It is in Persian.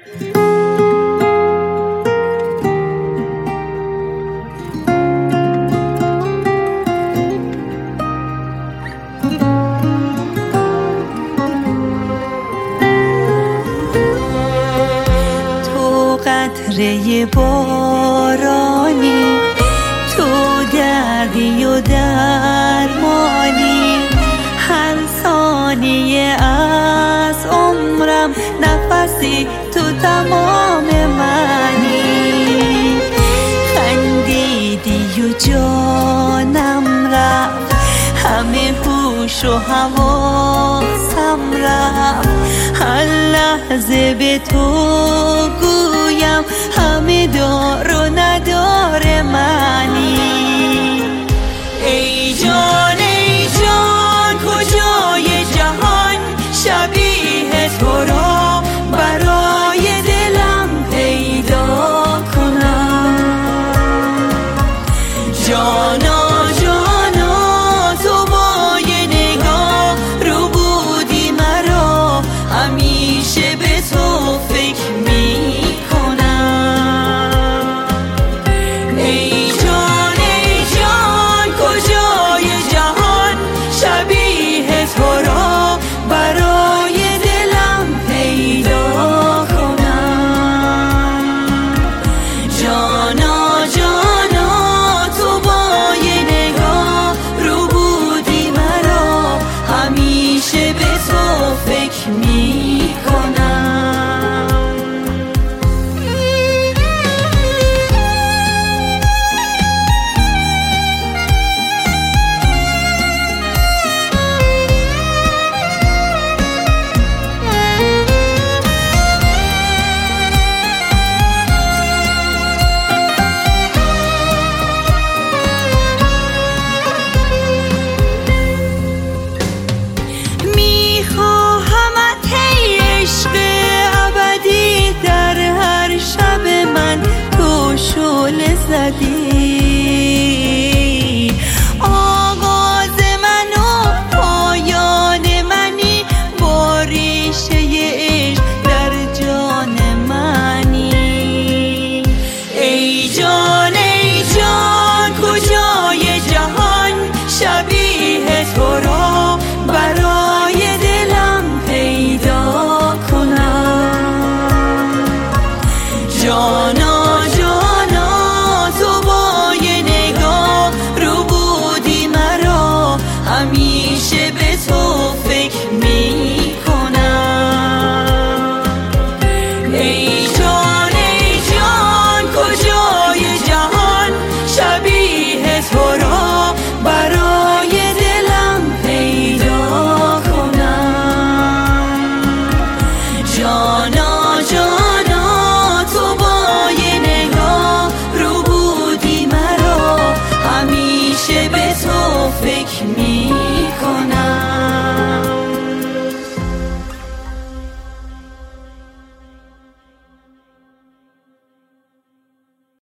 قطره بارانی، تو دردی و درمانی، هر ثانیه از عمرم نفسی تو تمام منی. خندیدی و جانم رفت، همه هوش و حواسم رفت، هر لحظه به تو گویم همه دار و ندار منی. ای جان ای جان کجای جهان، شبیه تو را برای دلم پیدا کنم. جانا جانا تو با یه نگاه رو بودی مرا، همیشه به تو فکر می کنم. ای جان کجای جهان، شبیه تو را برای دلم پیدا کنم. جانا جانا تو با یه نگاه رو بودی مرا، همیشه به تو فکر می کنم. شعله زدی، آغاز من و پایان منی، با ریشه عشق در جان منی. ای جان کجای جهان، شبیه تو را برای دلم پیدا کنم. جان